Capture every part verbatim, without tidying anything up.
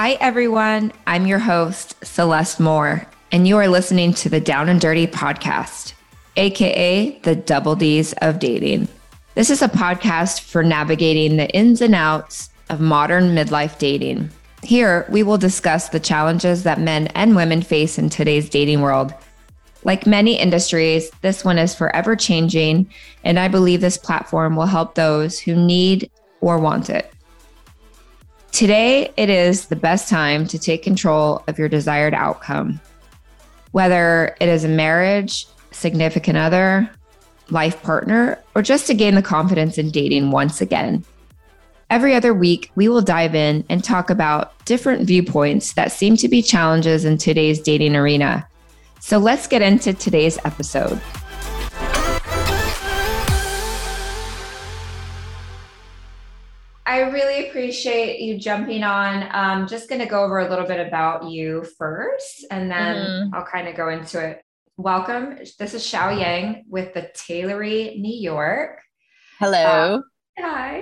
Hi, everyone. I'm your host, Celeste Moore, and you are listening to the Down and Dirty podcast, aka the Double D's of dating. This is a podcast for navigating the ins and outs of modern midlife dating. Here, we will discuss the challenges that men and women face in today's dating world. Like many industries, this one is forever changing, and I believe this platform will help those who need or want it. Today, it is the best time to take control of your desired outcome. Whether it is a marriage, significant other, life partner, or just to gain the confidence in dating once again. Every other week, we will dive in and talk about different viewpoints that seem to be challenges in today's dating arena. So let's get into today's episode. I really appreciate you jumping on. I'm just going to go over a little bit about you first, and then mm-hmm. I'll kind of go into it. Welcome. This is Xiao Yang with the Tailory New York. Hello. Um, hi.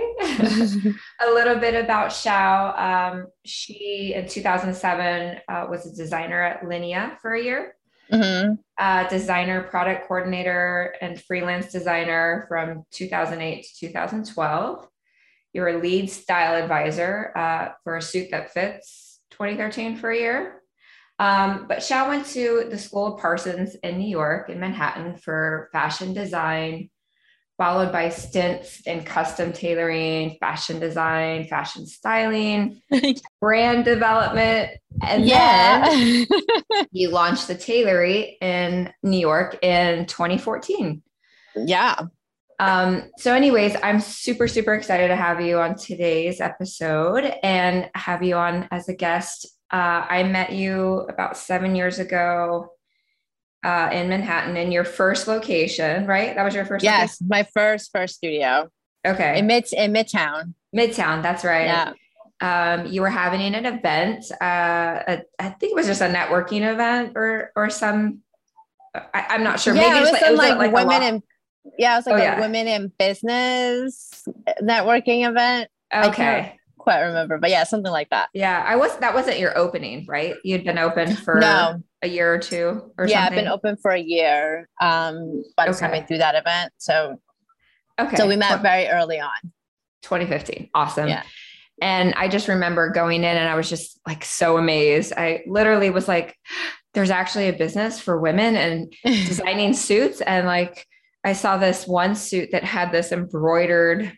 A little bit about Xiao. Um, she, in two thousand seven, uh, was a designer at Linea for a year. Mm-hmm. Uh, designer, product coordinator, and freelance designer from two thousand eight to two thousand twelve. You're a lead style advisor uh, for A Suit That Fits twenty thirteen for a year. Um, but Xiao went to the School of Parsons in New York, in Manhattan, for fashion design, followed by stints in custom tailoring, fashion design, fashion styling, brand development. And yeah. then you launched the Tailory in New York in twenty fourteen. Yeah. Um, so anyways, I'm super, super excited to have you on today's episode and have you on as a guest. Uh, I met you about seven years ago uh, in Manhattan in your first location, right? That was your first Yes, location? my first, first studio. Okay. In, mid, in Midtown. Midtown, that's right. Yeah. Um, you were having an event. Uh, a, I think it was just a networking event or or some, I, I'm not sure. Yeah, Maybe it was, just, some, it was like, like women in Yeah, it was like oh, a yeah. women in business networking event. Okay. I can't quite remember, but yeah, something like that. Yeah, I was, that wasn't your opening, right? You'd been open for no. a year or two or yeah, something? I've been open for a year um, by the okay. time I threw that event. So, okay. so we met very early on. twenty fifteen. Awesome. Yeah. And I just remember going in and I was just like so amazed. I literally was like, there's actually a business for women and designing suits. And like, I saw this one suit that had this embroidered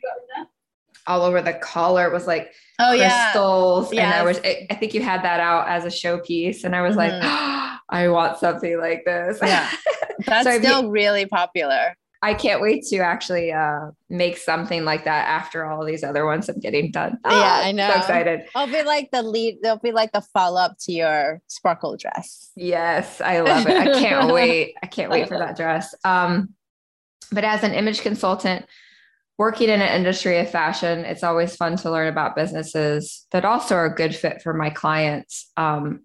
all over the collar. It was like oh, crystals. Yeah. And yes. I was, I think you had that out as a showpiece. And I was mm-hmm. like, oh, I want something like this. Yeah. That's so still you, really popular. I can't wait to actually uh, make something like that after all these other ones I'm getting done. Oh, yeah, I know. So excited. It'll be like the lead. They'll be like the follow up to your sparkle dress. Yes. I love it. I can't wait. I can't wait for that dress. Um, But as an image consultant, working in an industry of fashion, it's always fun to learn about businesses that also are a good fit for my clients. Um,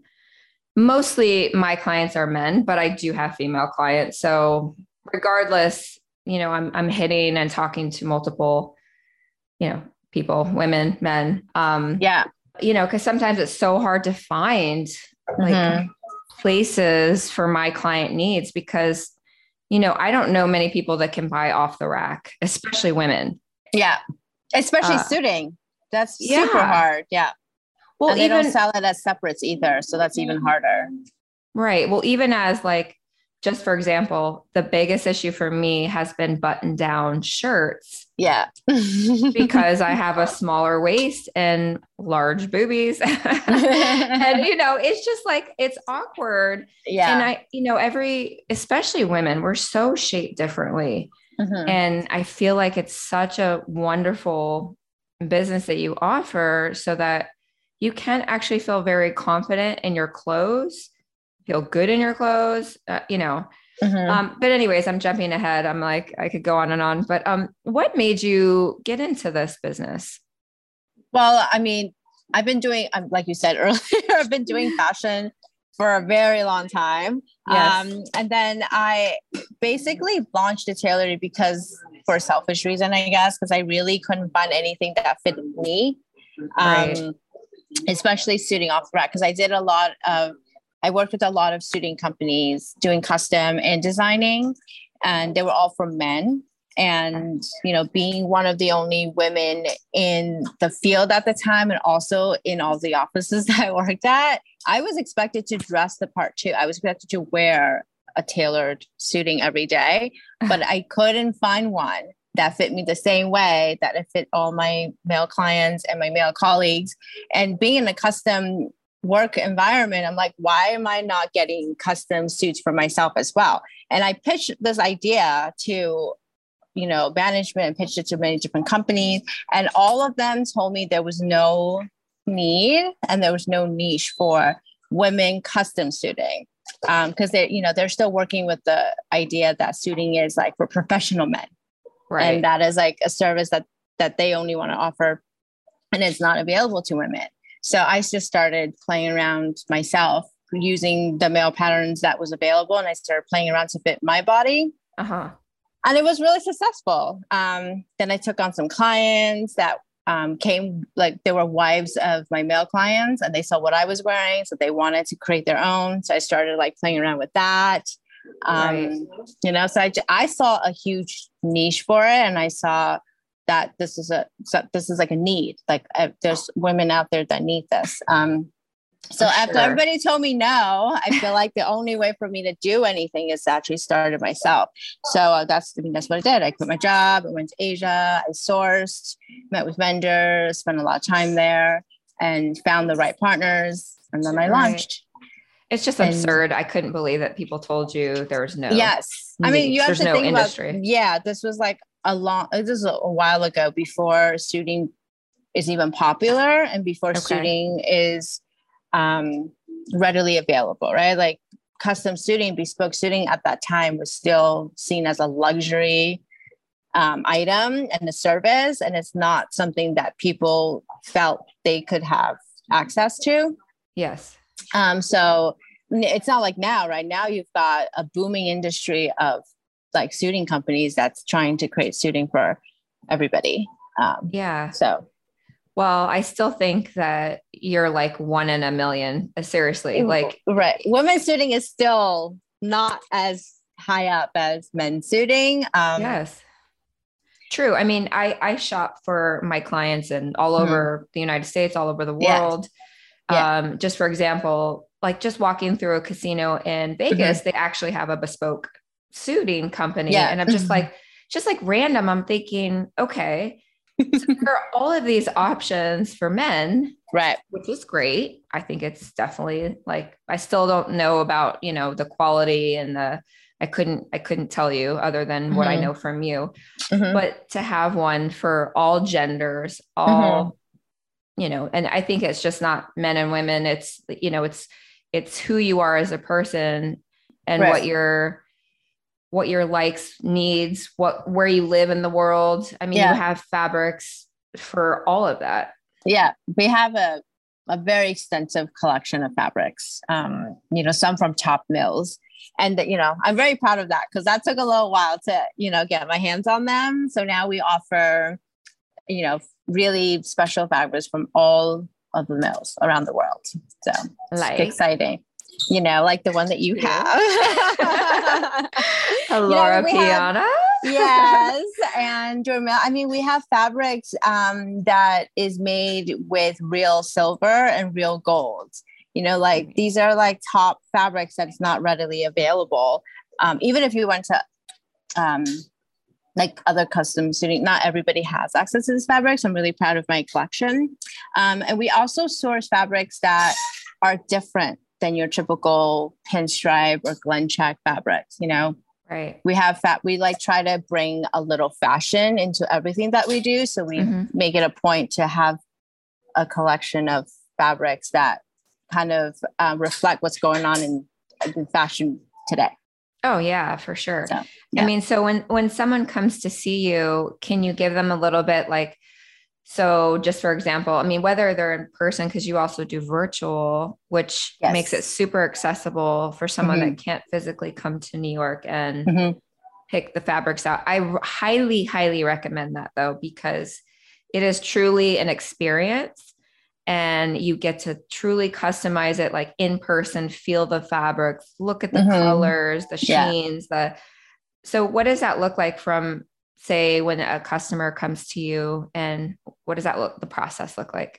mostly my clients are men, but I do have female clients. So regardless, you know, I'm I'm hitting and talking to multiple, you know, people, women, men. Um, yeah. You know, because sometimes it's so hard to find like mm-hmm. places for my client needs because you know, I don't know many people that can buy off the rack, especially women. Yeah. Especially uh, suiting. That's yeah. super hard. Yeah. Well, and they even, don't sell it as separates either. So that's even harder. Right. Well, even as like, just for example, the biggest issue for me has been button down shirts. Yeah. Because I have a smaller waist and large boobies. And, you know, it's just like, it's awkward. Yeah. And I, you know, every, especially women, we're so shaped differently. Mm-hmm. And I feel like it's such a wonderful business that you offer so that you can actually feel very confident in your clothes, feel good in your clothes, uh, you know. Mm-hmm. Um, but anyways, I'm jumping ahead. I'm like, I could go on and on, but um, what made you get into this business? Well, I mean, I've been doing, like you said earlier, I've been doing fashion for a very long time. Yes. Um, and then I basically launched a Tailory because for a selfish reason, I guess, because I really couldn't find anything that fit me. Um, right. especially suiting off the rack. Cause I did a lot of, I worked with a lot of suiting companies doing custom and designing, and they were all for men. And, you know, being one of the only women in the field at the time, and also in all the offices that I worked at, I was expected to dress the part too. I was expected to wear a tailored suiting every day, but I couldn't find one that fit me the same way that it fit all my male clients and my male colleagues. And being in a custom work environment, I'm like, why am I not getting custom suits for myself as well? And I pitched this idea to, you know, management, and pitched it to many different companies. And all of them told me there was no need and there was no niche for women custom suiting. Um, because they, you know, they're still working with the idea that suiting is like for professional men. Right. And that is like a service that, that they only want to offer, and it's not available to women. So I just started playing around myself using the male patterns that was available. And I started playing around to fit my body. Uh-huh. And it was really successful. Um, then I took on some clients that um, came, like they were wives of my male clients, and they saw what I was wearing. So they wanted to create their own. So I started like playing around with that. Um, right. You know, so I, I saw a huge niche for it. And I saw that this is a, so this is like a need, like uh, there's women out there that need this. Um, so for after sure. everybody told me no, I feel like the only way for me to do anything is to actually start it myself. So uh, that's, I mean, that's what I did. I quit my job. I went to Asia. I sourced, met with vendors, spent a lot of time there, and found the right partners. And then I launched. Right. It's just and, absurd. I couldn't believe that people told you there was no. Yes. I mean, you have There's to no think industry. About, yeah, this was like a long, this is a, a while ago, before suiting is even popular, and before okay. suiting is um, readily available, right? Like custom suiting, bespoke suiting at that time was still seen as a luxury um, item and a service. And it's not something that people felt they could have access to. Yes. Um, so it's not like now, right? Now you've got a booming industry of like suiting companies that's trying to create suiting for everybody. Um, yeah. So. Well, I still think that you're like one in a million. Seriously, like right. Women's suiting is still not as high up as men's suiting. Um, yes. True. I mean, I, I shop for my clients and all mm-hmm. over the United States, all over the world. Yeah. Um, just for example, like just walking through a casino in Vegas, mm-hmm. they actually have a bespoke suiting company. Yeah. And I'm just like, just like random, I'm thinking, okay, so there are all of these options for men, right? Which is great. I think it's definitely like, I still don't know about, you know, the quality and the, I couldn't, I couldn't tell you other than mm-hmm. what I know from you, mm-hmm. but to have one for all genders, all, mm-hmm. you know, and I think it's just not men and women. It's, you know, it's, it's who you are as a person and right. what your, what your likes, needs, what, where you live in the world. I mean, yeah. you have fabrics for all of that. Yeah. We have a, a very extensive collection of fabrics, um, you know, some from top mills. And, you know, I'm very proud of that because that took a little while to, you know, get my hands on them. So now we offer, you know, really special fabrics from all of the mills around the world. So like, it's exciting. You know, like the one that you have. Laura you know, Piana. Have, yes. And I mean, we have fabrics um, that is made with real silver and real gold. You know, like mm-hmm. these are like top fabrics that's not readily available. Um, even if you went to um, like other custom suiting, not everybody has access to this fabric. So I'm really proud of my collection. Um, and we also source fabrics that are different than your typical pinstripe or Glen check fabrics, you know? Right. We have fat, we like try to bring a little fashion into everything that we do. So we mm-hmm. make it a point to have a collection of fabrics that kind of uh, reflect what's going on in, in fashion today. Oh yeah, for sure. So, yeah. I mean, so when, when someone comes to see you, can you give them a little bit like, so just for example, I mean, whether they're in person, because you also do virtual, which yes. makes it super accessible for someone mm-hmm. that can't physically come to New York and mm-hmm. pick the fabrics out. I highly, highly recommend that though, because it is truly an experience. and you get to truly customize it, like in person, feel the fabrics, look at the Mm-hmm. colors, the Yeah. sheens, the, so what does that look like from, say, when a customer comes to you, and what does that look, the process look like?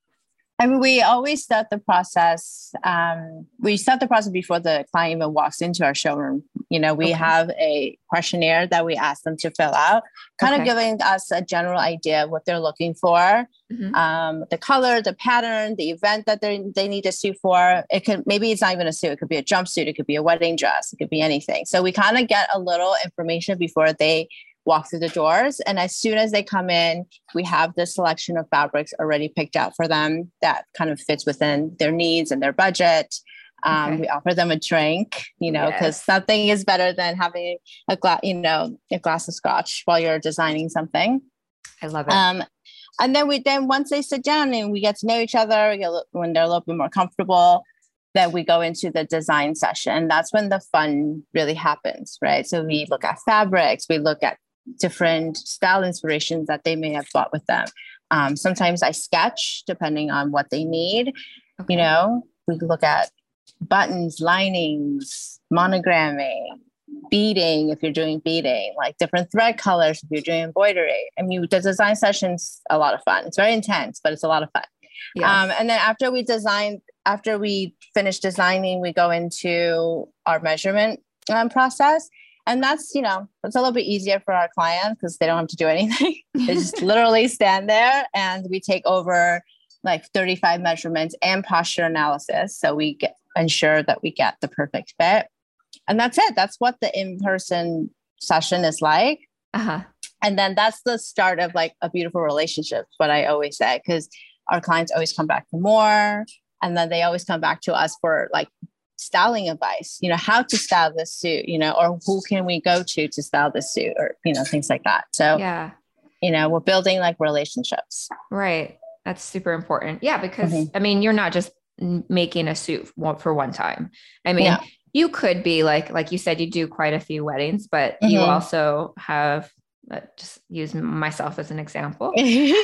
I mean, we always start the process. Um, we start the process before the client even walks into our showroom. You know, we Okay. have a questionnaire that we ask them to fill out, kind Okay. of giving us a general idea of what they're looking for, Mhm. um, the color, the pattern, the event that they they need a suit for. It could, maybe it's not even a suit. It could be a jumpsuit. It could be a wedding dress. It could be anything. So we kind of get a little information before they walk through the doors. And as soon as they come in, we have the selection of fabrics already picked out for them that kind of fits within their needs and their budget. Um, Okay. We offer them a drink, you know, because Yes. nothing is better than having a glass, you know, a glass of scotch while you're designing something. I love it. Um, and then we, then once they sit down and we get to know each other, we get, a- when they're a little bit more comfortable, then we go into the design session. That's when the fun really happens, right? So we look at fabrics, we look at different style inspirations that they may have brought with them. Um, sometimes I sketch depending on what they need. Okay. You know, we look at buttons, linings, monogramming, beading if you're doing beading, like different thread colors if you're doing embroidery. I mean, the design session's a lot of fun. It's very intense, but it's a lot of fun. Yes. Um, and then after we design, after we finish designing, we go into our measurement um, process. And that's, you know, it's a little bit easier for our clients because they don't have to do anything. They just literally stand there and we take over like thirty-five measurements and posture analysis. So we get ensure that we get the perfect fit. And that's it. That's what the in-person session is like. Uh-huh. And then that's the start of like a beautiful relationship, what I always say, because our clients always come back for more. And then they always come back to us for like styling advice, you know, how to style this suit, you know, or who can we go to to style this suit, or, you know, things like that. So, Yeah. you know, we're building like relationships. Right. That's super important. Yeah. Because Mhm. I mean, you're not just n- making a suit one- for one time. I mean, Yeah. you could be like, like you said, you do quite a few weddings, but you Mhm. also have, uh, just use myself as an example,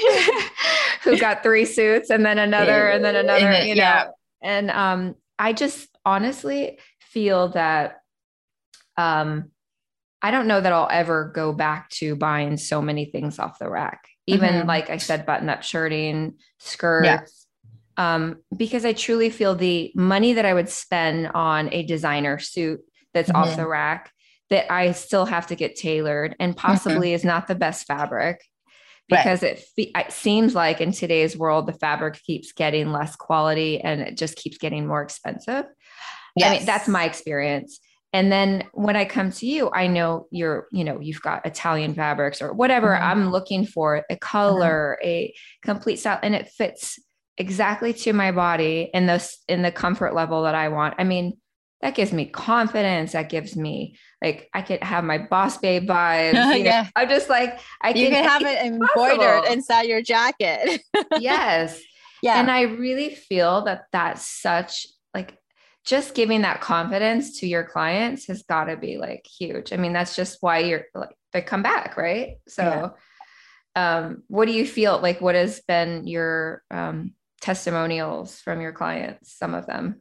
who got three suits and then another, and then another, And, you yeah. know, and, um, I just honestly feel that, um, I don't know that I'll ever go back to buying so many things off the rack. Even Mhm. like I said, button up shirting, Yeah. skirts, um, because I truly feel the money that I would spend on a designer suit that's off the Mhm. rack, that I still have to get tailored and possibly is not the best fabric, Right. because it, fe- it seems like in today's world, the fabric keeps getting less quality and it just keeps getting more expensive. I mean, that's Yes. my experience. And then when I come to you, I know you're, you know, you've got Italian fabrics or whatever Mhm. I'm looking for, a color, a complete style, and it fits exactly to my body in the, in the comfort level that I want. I mean, that gives me confidence. That gives me like, I could have my boss babe vibes. You know, Yeah. I'm just like, I You can, can have it embroidered possible. inside your jacket. Yes. Yeah. And I really feel that that's such like, just giving that confidence to your clients has got to be like huge. I mean, that's just why you're like, they come back. Right. So, um, what do you feel like, what has been your, um, testimonials from your clients? Some of them.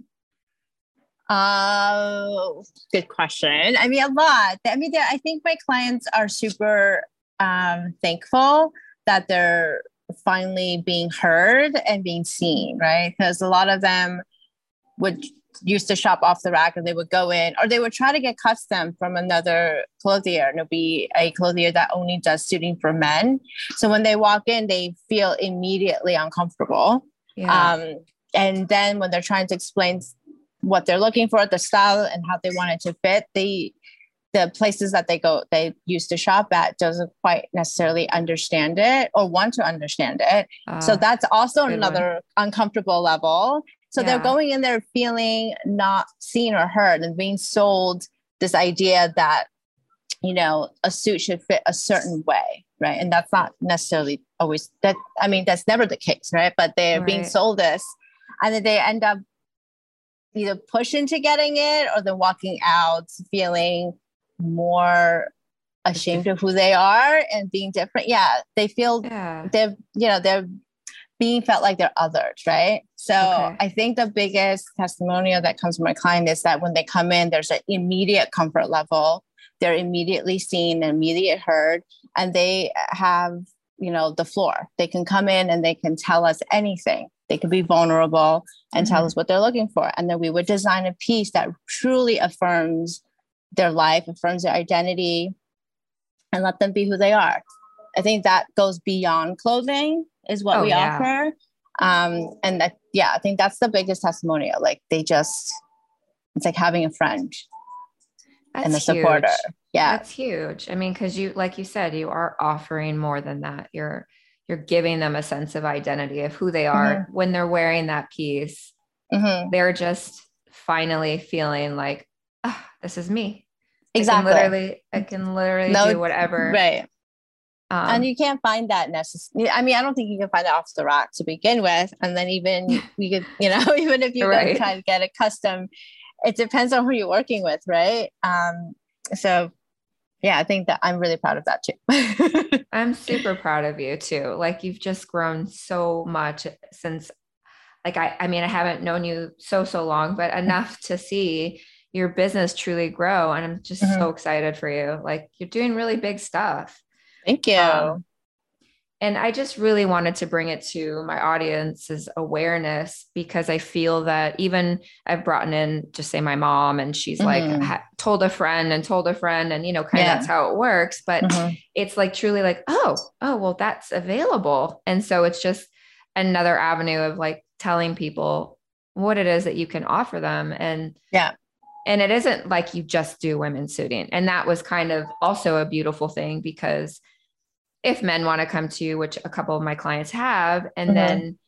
Oh, good question. I mean, a lot. I mean, I think my clients are super um, thankful that they're finally being heard and being seen, right? Because a lot of them would used to shop off the rack and they would go in, or they would try to get custom from another clothier, and it'll be a clothier that only does suiting for men. So when they walk in, they feel immediately uncomfortable. Yeah. Um, and then when they're trying to explain what they're looking for, the style and how they want it to fit, they, the places that they go, they used to shop at doesn't quite necessarily understand it or want to understand it. Uh, so that's also good another one. uncomfortable level. So Yeah. they're going in there feeling not seen or heard and being sold this idea that, you know, a suit should fit a certain way. Right. And that's not necessarily always that. I mean, that's never the case. Right. But they're being Right. sold this, and then they end up either push into getting it or they're walking out feeling more ashamed of who they are and being different. Yeah. They feel Yeah. they're, you know, they're being felt like they're othered, right? So Okay. I think the biggest testimonial that comes from my client is that when they come in, there's an immediate comfort level. They're immediately seen, immediate heard, and they have, you know, the floor. They can come in and they can tell us anything. They can be vulnerable and mm-hmm. tell us what they're looking for. And then we would design a piece that truly affirms their life, affirms their identity, and let them be who they are. I think that goes beyond clothing is what oh, we yeah. offer. Um, and that, yeah, I think that's the biggest testimonial. Like they just, it's like having a friend that's and a supporter. Huge. Yeah. That's huge. I mean, cause you, like you said, you are offering more than that. You're, you're giving them a sense of identity of who they are mm-hmm. when they're wearing that piece. Mm-hmm. They're just finally feeling like, oh, this is me. Exactly. I can literally, I can literally no, do whatever. Right. Um, and you can't find that necessarily. I mean, I don't think you can find it off the rack to begin with. And then even you could, you know, even if you right. try to get it custom, it depends on who you're working with. Right. Um, so yeah, I think that I'm really proud of that too. I'm super proud of you too. Like you've just grown so much since like, I, I mean, I haven't known you so, so long, but enough to see your business truly grow. And I'm just mm-hmm. so excited for you. Like you're doing really big stuff. Thank you. Um, and I just really wanted to bring it to my audience's awareness because I feel that even I've brought in just say my mom and she's mm-hmm. like ha- told a friend and told a friend and, you know, kind of yeah. that's how it works. But mm-hmm. it's like truly like, oh, oh, well, that's available. And so it's just another avenue of like telling people what it is that you can offer them. And yeah. And it isn't like you just do women's suiting. And that was kind of also a beautiful thing because if men want to come to you, which a couple of my clients have, and mm-hmm. then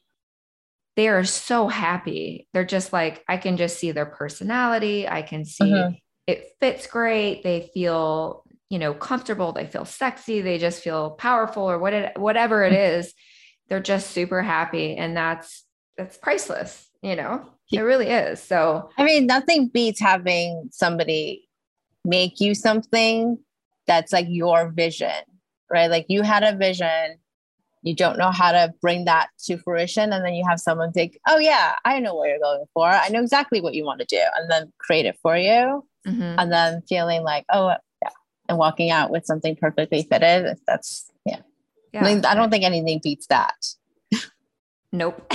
they are so happy. They're just like, I can just see their personality. I can see mm-hmm. it fits great. They feel, you know, comfortable. They feel sexy. They just feel powerful or what it, whatever it is. They're just super happy. And that's, that's priceless, you know? It really is. So, I mean, nothing beats having somebody make you something that's like your vision, right? Like you had a vision, you don't know how to bring that to fruition. And then you have someone think, oh yeah, I know what you're going for. I know exactly what you want to do. And then create it for you. Mm-hmm. And then feeling like, oh yeah. And walking out with something perfectly fitted. That's yeah. yeah. I mean, I don't think anything beats that. Nope.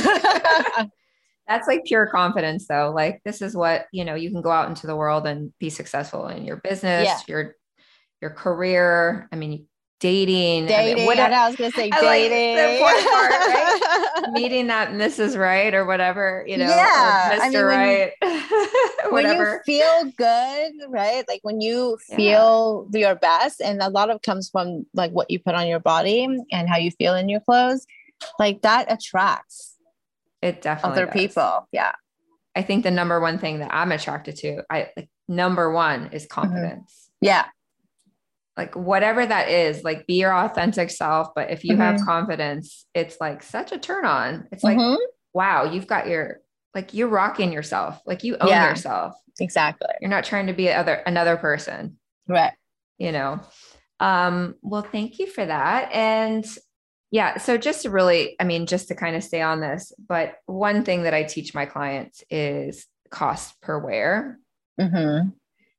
That's like pure confidence though. Like this is what, you know, you can go out into the world and be successful in your business, yeah. your, your career. I mean, dating, dating. I mean, what I was going to say, I dating, like the important part, right? Meeting that Missus Right or whatever, you know, yeah. or Mister I mean, Right, when, whatever. When you feel good, right? Like when you feel yeah. your best, and a lot of it comes from like what you put on your body and how you feel in your clothes, like that attracts. It definitely other does. people. Yeah. I think the number one thing that I'm attracted to, I like number one is confidence. Mm-hmm. Yeah. Like whatever that is, like be your authentic self. But if you mm-hmm. have confidence, it's like such a turn on. It's like, mm-hmm. wow, you've got your, like you're rocking yourself. Like you own yeah, yourself. Exactly. You're not trying to be other, another person. Right. You know? Um, well, thank you for that. And yeah. So just to really, I mean, just to kind of stay on this, but one thing that I teach my clients is cost per wear. Mm-hmm.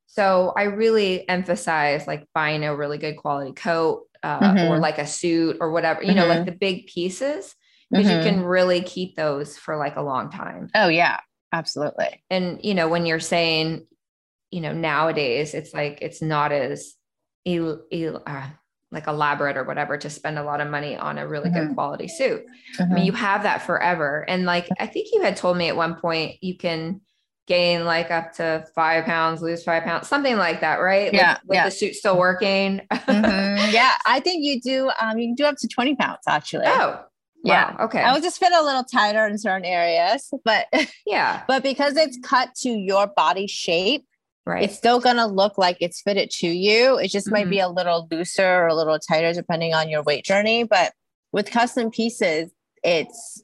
So I really emphasize like buying a really good quality coat uh, mm-hmm. or like a suit or whatever, you mm-hmm. know, like the big pieces, because mm-hmm. you can really keep those for like a long time. Oh yeah, absolutely. And, you know, when you're saying, you know, nowadays it's like, it's not as el- el- uh, like elaborate or whatever to spend a lot of money on a really mm-hmm. good quality suit. Mm-hmm. I mean, you have that forever. And like, I think you had told me at one point, you can gain like up to five pounds, lose five pounds, something like that. Right. Yeah. With, with yeah. the suit still working. mm-hmm. Yeah. I think you do, um, you can do up to twenty pounds actually. Oh, yeah. Wow. Okay. I will just fit a little tighter in certain areas, but yeah, but because it's cut to your body shape, right. it's still going to look like it's fitted to you. It just mm-hmm. might be a little looser or a little tighter depending on your weight journey. But with custom pieces, it's,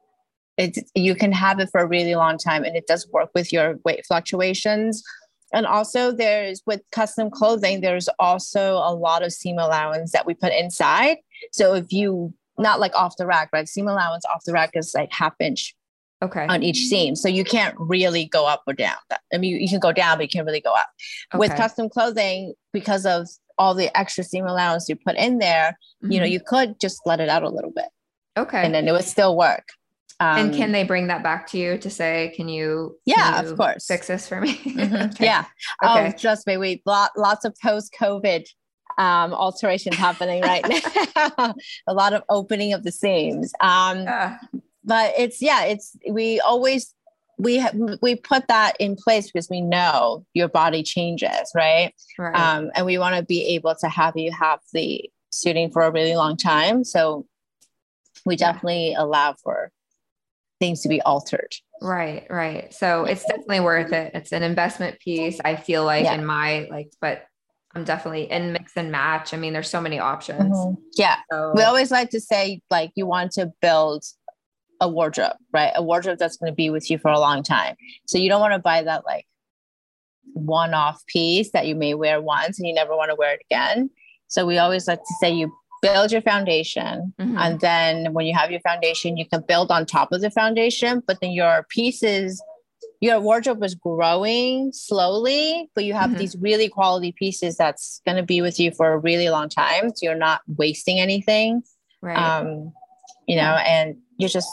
it's, you can have it for a really long time and it does work with your weight fluctuations. And also there's with custom clothing, there's also a lot of seam allowance that we put inside. So if you not like off the rack, right? Seam allowance off the rack is like half inch okay. on each seam. So you can't really go up or down. I mean, you, you can go down, but you can't really go up. Okay. With custom clothing, because of all the extra seam allowance you put in there, mm-hmm. you know, you could just let it out a little bit. Okay. And then it would still work. Um, and can they bring that back to you to say, can you, yeah, can you of course, fix this for me? Mm-hmm. Okay. Yeah. Okay. Oh, trust me, we lot, lots of post-COVID um, alterations happening right now. A lot of opening of the seams. Um, yeah. But it's, yeah, it's, we always, we have, we put that in place because we know your body changes. Right. Right. Um, and we want to be able to have you have the suiting for a really long time. So we definitely yeah. allow for things to be altered. Right. Right. So it's definitely worth it. It's an investment piece. I feel like yeah. in my, like, but I'm definitely in mix and match. I mean, there's so many options. Mm-hmm. Yeah. So, we always like to say, like, you want to build a wardrobe, right? A wardrobe that's going to be with you for a long time. So you don't want to buy that like one-off piece that you may wear once and you never want to wear it again. So we always like to say you build your foundation. Mm-hmm. And then when you have your foundation, you can build on top of the foundation, but then your pieces, your wardrobe is growing slowly, but you have mm-hmm. these really quality pieces that's going to be with you for a really long time. So you're not wasting anything. Right. Um, you know, and you're just,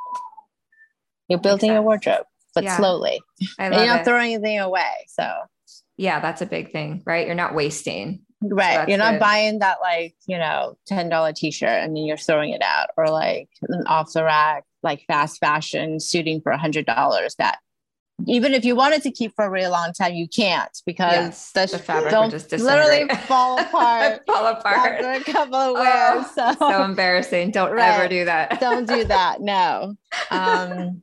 you're building a wardrobe, but yeah. slowly. I love and you're not it. throwing anything away. So yeah, that's a big thing, right? You're not wasting. Right. So you're not good. buying that like, you know, ten dollars t-shirt and then you're throwing it out, or like an off the rack, like fast fashion suiting for a hundred dollars that even if you wanted to keep for a really long time, you can't because yes, the, the fabric will would just disintegrate. Literally fall apart. fall apart. After a couple of wears. Oh, so. so embarrassing. Don't right. ever do that. Don't do that. No. Um,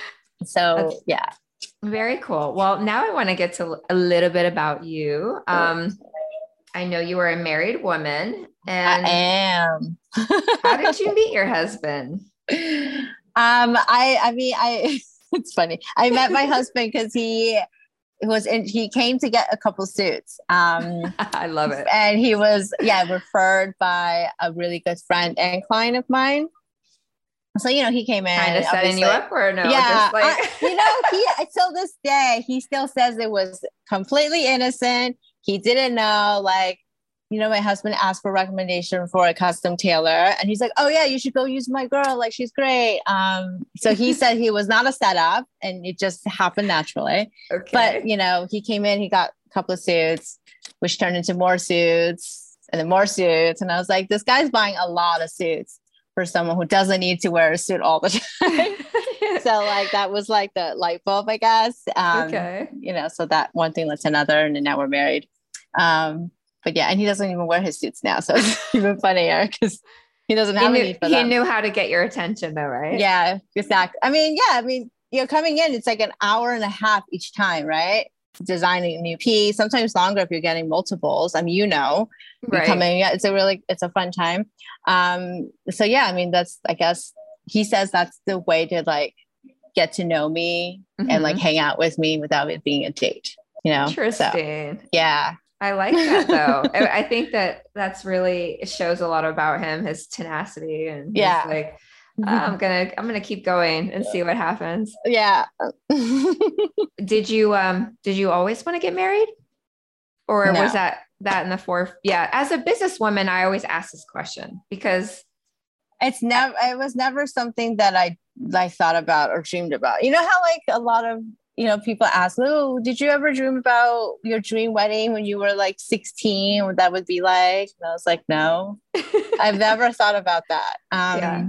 so That's yeah. Very cool. Well, now I want to get to a little bit about you. Um, I know you are a married woman. And I am. How did you meet your husband? Um, I, I mean, I, it's funny. I met my husband because he was in, he came to get a couple suits. Um, I love it. And he was, yeah, referred by a really good friend and client of mine. So, you know, he came in. Kind of setting you up or no? Yeah. Just like... I, you know, he, till this day, he still says it was completely innocent. He didn't know, like, you know, my husband asked for a recommendation for a custom tailor and he's like, oh yeah, you should go use my girl. Like, she's great. Um, so he said he was not a setup and it just happened naturally. Okay. But, you know, he came in, he got a couple of suits, which turned into more suits and then more suits. And I was like, this guy's buying a lot of suits for someone who doesn't need to wear a suit all the time. So like, that was like the light bulb, I guess. Um, okay. You know, so that one thing led to another and then now we're married. Um, but yeah, and he doesn't even wear his suits now. So it's even funnier because he doesn't have he a knew, need for he them. He knew how to get your attention though, right? Yeah, exactly. I mean, yeah, I mean, you're coming in, it's like an hour and a half each time, right? Designing a new piece, sometimes longer if you're getting multiples. I mean, you know, right. coming, yeah, it's a really, it's a fun time. Um, so yeah, I mean, that's, I guess he says that's the way to like get to know me mm-hmm. and like hang out with me without it being a date, you know? Interesting. So, yeah. I like that though. I think that that's really, it shows a lot about him, his tenacity and yeah. like, oh, I'm going to, I'm going to keep going and see what happens. Yeah. Did you, um, did you always want to get married or no. was that, that in the fourth? Yeah. As a businesswoman, I always ask this question because it's never, it was never something that I like thought about or dreamed about. You know how like a lot of, you know, people ask, oh, did you ever dream about your dream wedding when you were like sixteen? What that would be like? And I was like, no, I've never thought about that. Um, yeah.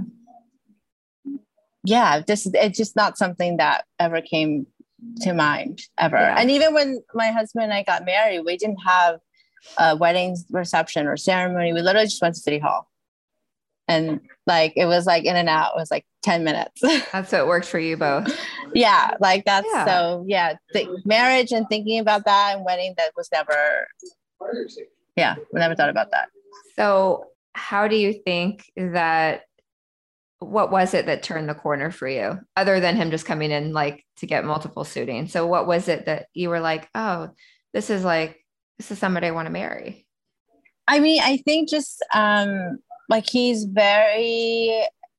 Yeah, this it's just not something that ever came to mind ever. Yeah. And even when my husband and I got married, we didn't have a wedding reception or ceremony. We literally just went to City Hall. And like, it was like in and out. It was like ten minutes. That's what worked for you both. Yeah. Like that's yeah. so, yeah. The marriage and thinking about that and wedding, that was never, yeah, we never thought about that. So how do you think that, what was it that turned the corner for you other than him just coming in like to get multiple suiting? So what was it that you were like, oh, this is like, this is somebody I want to marry? I mean, I think just, um, like he's very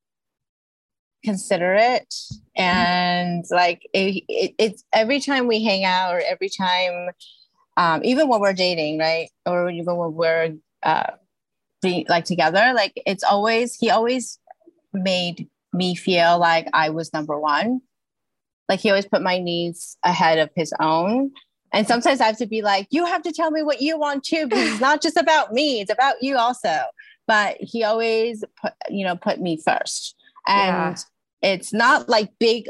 considerate, and like it, it, it's every time we hang out or every time, um, even when we're dating, right? Or even when we're uh, be, like together, like it's always, he always made me feel like I was number one. Like he always put my needs ahead of his own. And sometimes I have to be like, you have to tell me what you want too, because it's not just about me, it's about you also. But he always put, you know, put me first. And yeah. it's not like big,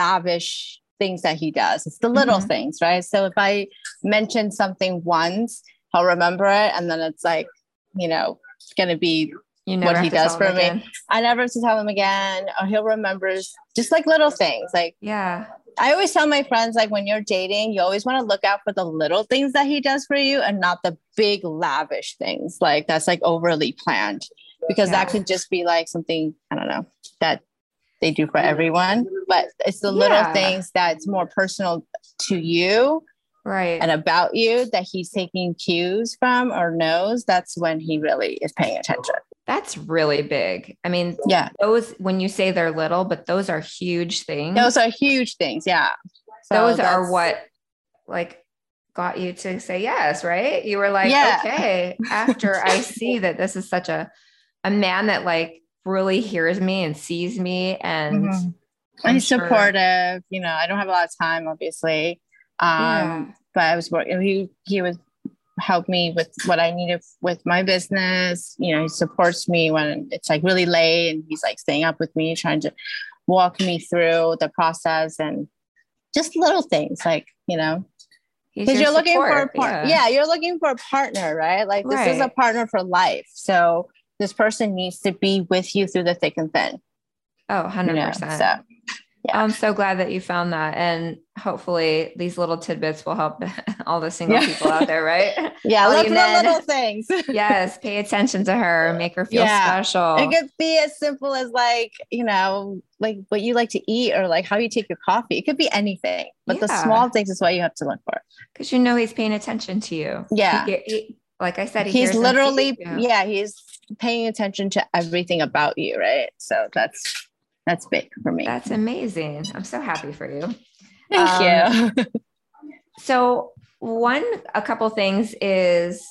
lavish things that he does. It's the little mm-hmm. things, right? So if I mention something once, he'll remember it. And then it's like, you know, it's going to be you what he does for me. Again. I never have to tell him again, or he'll remember just like little things. Like, yeah. I always tell my friends, like when you're dating, you always want to look out for the little things that he does for you and not the big lavish things. Like that's like overly planned, because yeah. that could just be like something, I don't know, that they do for everyone, but it's the yeah. little things that's more personal to you. Right. And about you that he's taking cues from or knows. That's when he really is paying attention. That's really big. I mean, yeah, those, when you say they're little, but those are huge things. Those are huge things. Yeah. So those are what like got you to say yes, right? You were like, yeah. okay, after I see that this is such a, a man that like really hears me and sees me and mm-hmm. he's sure. supportive. You know, I don't have a lot of time, obviously. Um, yeah. But I was working, he, he was help me with what I needed with my business. You know, he supports me when it's like really late, and he's like staying up with me, trying to walk me through the process, and just little things like, you know, because you're looking for a partner. Yeah. yeah, you're looking for a partner, right? Like this right. is a partner for life. So this person needs to be with you through the thick and thin. Oh, one hundred percent. You know, so. Yeah. I'm so glad that you found that. And hopefully these little tidbits will help all the single yeah. people out there, right? Yeah. Look for the little things. Yes. Pay attention to her, make her feel yeah. special. It could be as simple as like, you know, like what you like to eat or like how you take your coffee. It could be anything, but yeah. the small things is what you have to look for. Cause you know, he's paying attention to you. Yeah. He, he, like I said, he he's literally, yeah, he's paying attention to everything about you. Right. So that's, That's big for me. That's amazing. I'm so happy for you. Thank um, you. So one, a couple things is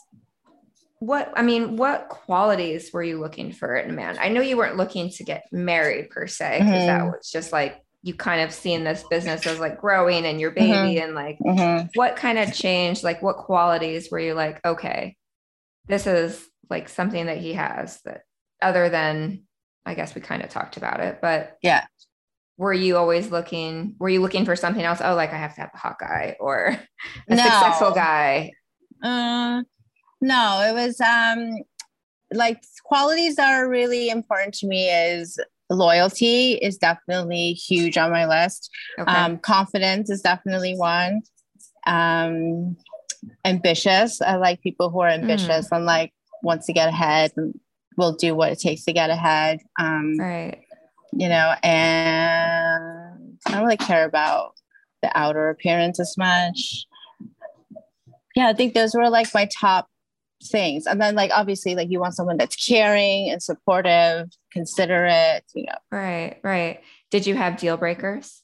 what, I mean, what qualities were you looking for in a man? I know you weren't looking to get married per se, because mm-hmm. that was just like, you kind of seen this business as like growing and your baby mm-hmm. and like, mm-hmm. what kind of changed? Like what qualities were you like, okay, this is like something that he has that other than, I guess we kind of talked about it, but yeah. Were you always looking, were you looking for something else? Oh, like I have to have a hot guy or a no. successful guy. Uh, no, it was um, like qualities that are really important to me is loyalty is definitely huge on my list. Okay. Um, confidence is definitely one. Um, ambitious. I like people who are ambitious mm. and like wants to get ahead and will do what it takes to get ahead. Um, right. You know, and I don't really care about the outer appearance as much. Yeah, I think those were like my top things. And then like, obviously, like you want someone that's caring and supportive, considerate, you know. Right, right. Did you have deal breakers?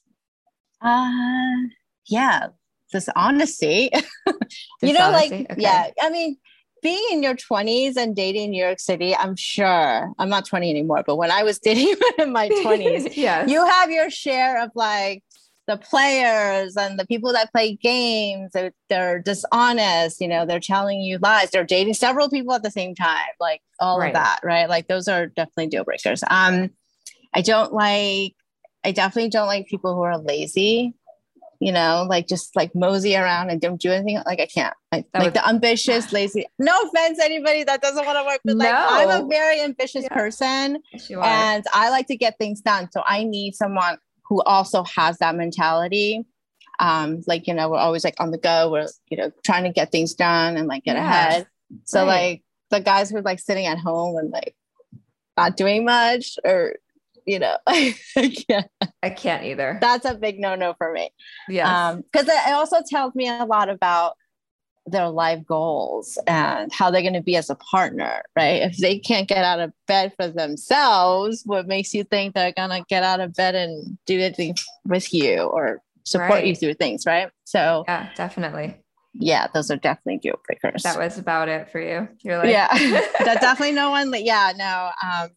Uh, yeah, this honesty. you know, like, okay. yeah, I mean, being in your twenties and dating in New York City, I'm sure I'm not twenty anymore, but when I was dating in my twenties, yes. you have your share of like the players and the people that play games. They're, they're dishonest, you know, they're telling you lies. They're dating several people at the same time, like all right. of that, right? Like those are definitely deal breakers. Um, I don't like, I definitely don't like people who are lazy. You know, like just like mosey around and don't do anything. Like I can't. I, like would... the ambitious, lazy. No offense, anybody that doesn't want to work, but like no. I'm a very ambitious yeah. person, and I like to get things done. So I need someone who also has that mentality. Um, like you know, we're always like on the go. We're you know trying to get things done and like get yeah. ahead. So right. like the guys who are like sitting at home and like not doing much or. You know, I can't. I can't either. That's a big no-no for me. Yeah. Um, because it also tells me a lot about their life goals and how they're going to be as a partner, right? If they can't get out of bed for themselves, what makes you think they're going to get out of bed and do anything with you or support right. you through things, right? So yeah, definitely. Yeah, those are definitely deal breakers. That was about it for you. You're like, yeah, that definitely no one, yeah, no. Um,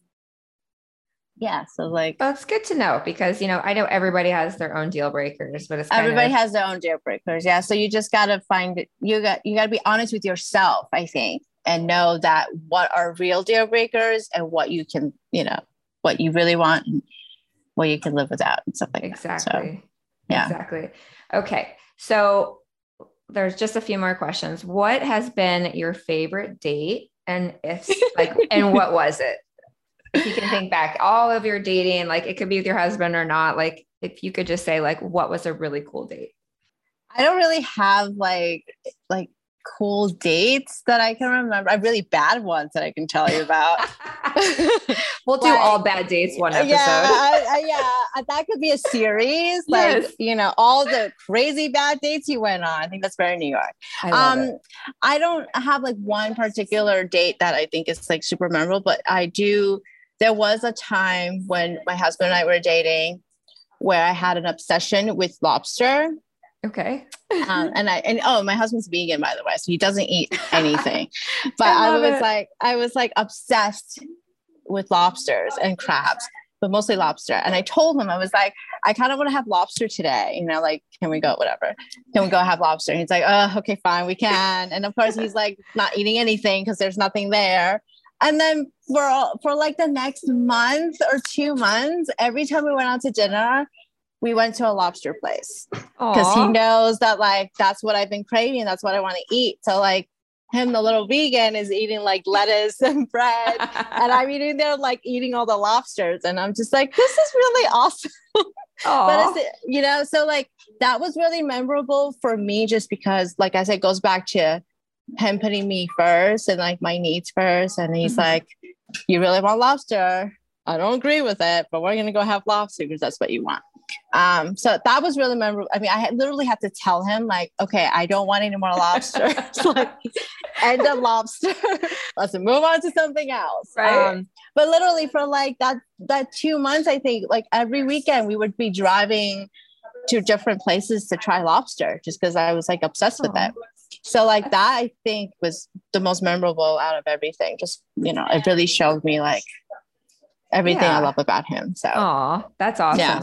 yeah. So like, well, it's good to know because, you know, I know everybody has their own deal breakers, but it's everybody of... has their own deal breakers. Yeah. So you just got to find it. You got, you got to be honest with yourself, I think, and know that what are real deal breakers and what you can, you know, what you really want and what you can live without and stuff like exactly. that. So, yeah, exactly. Okay. So there's just a few more questions. What has been your favorite date? And if like, and what was it? If you can think back all of your dating, like it could be with your husband or not. Like if you could just say like, what was a really cool date? I don't really have like, like cool dates that I can remember. I have really bad ones that I can tell you about. We'll do like, all bad dates one episode. Yeah, I, I, yeah, that could be a series. Like, yes. you know, all the crazy bad dates you went on. I think that's very New York. I love um, it. I don't have like one particular date that I think is like super memorable, but I do. There was a time when my husband and I were dating where I had an obsession with lobster. Okay. um, and I, and oh, my husband's vegan, by the way, so he doesn't eat anything, but I, I was it. like, I was like obsessed with lobsters and crabs, but mostly lobster. And I told him, I was like, I kind of want to have lobster today. You know, like, can we go, whatever, can we go have lobster? And he's like, oh, okay, fine, we can. And of course he's like not eating anything because there's nothing there. And then for, for like the next month or two months, every time we went out to dinner, we went to a lobster place because he knows that like, that's what I've been craving. That's what I want to eat. So like him, the little vegan, is eating like lettuce and bread and I'm eating there, like eating all the lobsters. And I'm just like, this is really awesome. But it's, you know, so like that was really memorable for me just because, like I said, it goes back to him putting me first and like my needs first. And he's mm-hmm. like, you really want lobster? I don't agree with it, but we're going to go have lobster because that's what you want. Um, so that was really memorable. I mean, I had, literally had to tell him like, okay, I don't want any more lobster. Like, end of lobster. Let's move on to something else. Right. Um, but literally for like that, that two months, I think like every weekend we would be driving to different places to try lobster just because I was like obsessed with it. So like that, I think was the most memorable out of everything. Just, you know, it really showed me like everything yeah. I love about him. So, oh, that's awesome. Yeah.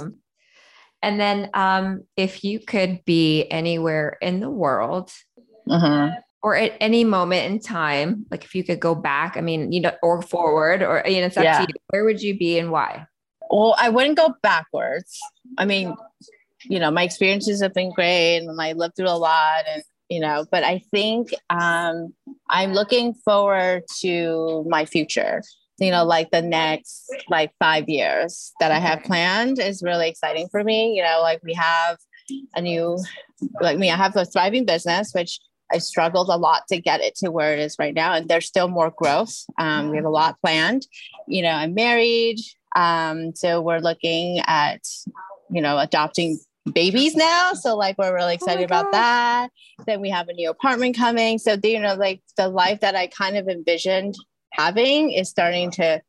And then um, if you could be anywhere in the world mm-hmm. or at any moment in time, like if you could go back, I mean, you know, or forward or, you know, it's up yeah. to you. Where would you be and why? Well, I wouldn't go backwards. I mean, you know, my experiences have been great and I lived through a lot and, you know, but I think um, I'm looking forward to my future. You know, like the next like five years that I have planned is really exciting for me. You know, like we have a new, like me, I have a thriving business, which I struggled a lot to get it to where it is right now. And there's still more growth. Um, we have a lot planned. You know, I'm married. Um, so we're looking at, you know, adopting babies now. So like, we're really excited oh about that. Then we have a new apartment coming. So, you know, like the life that I kind of envisioned having is starting to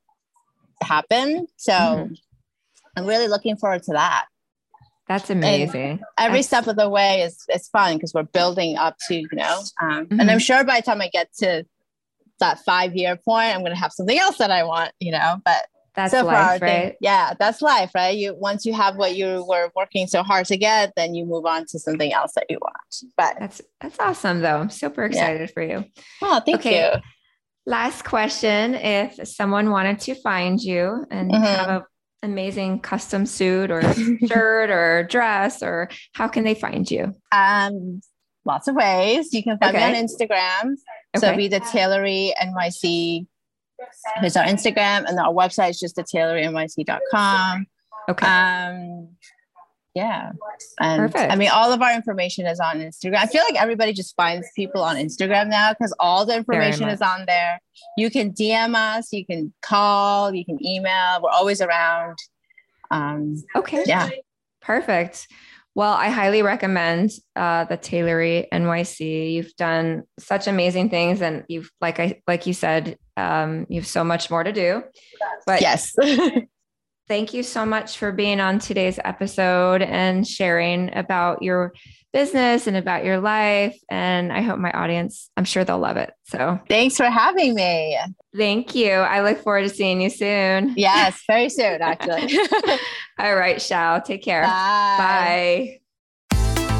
happen. So mm-hmm. I'm really looking forward to that. That's amazing. And every That's... step of the way is, is fun because we're building up to, you know, um, mm-hmm. and I'm sure by the time I get to that five year point, I'm going to have something else that I want, you know, but that's so life, far, right? think, yeah, that's life, right? You, once you have what you were working so hard to get, then you move on to something else that you want. But that's, that's awesome though. I'm super excited yeah. for you. Oh, thank okay. you. Last question. If someone wanted to find you and mm-hmm. have an amazing custom suit or shirt or dress, or how can they find you? Um, lots of ways. You can find okay. me on Instagram. Okay. So it'll be the Tailory N Y C. There's our Instagram, and our website is just the tailory N Y C dot com. Okay. Um, yeah. And perfect. I mean, all of our information is on Instagram. I feel like everybody just finds people on Instagram now because all the information is on there. You can D M us, you can call, you can email. We're always around. Um, okay. Yeah. Perfect. Well, I highly recommend uh, the Tailory N Y C. You've done such amazing things, and you've, like I like you said, um, you have so much more to do. But yes. Thank you so much for being on today's episode and sharing about your business and about your life. And I hope my audience, I'm sure they'll love it. So thanks for having me. Thank you. I look forward to seeing you soon. Yes, very soon, actually. All right, Xiao. Take care. Bye. Bye.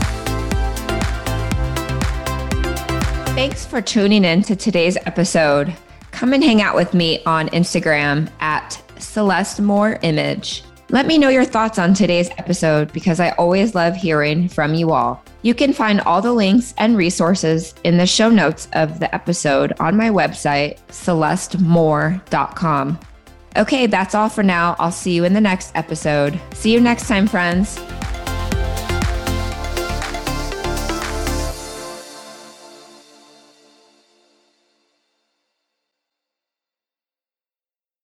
Thanks for tuning in to today's episode. Come and hang out with me on Instagram at Celeste Moore Image. Let me know your thoughts on today's episode because I always love hearing from you all. You can find all the links and resources in the show notes of the episode on my website, celeste moore dot com. Okay, that's all for now. I'll see you in the next episode. See you next time, friends.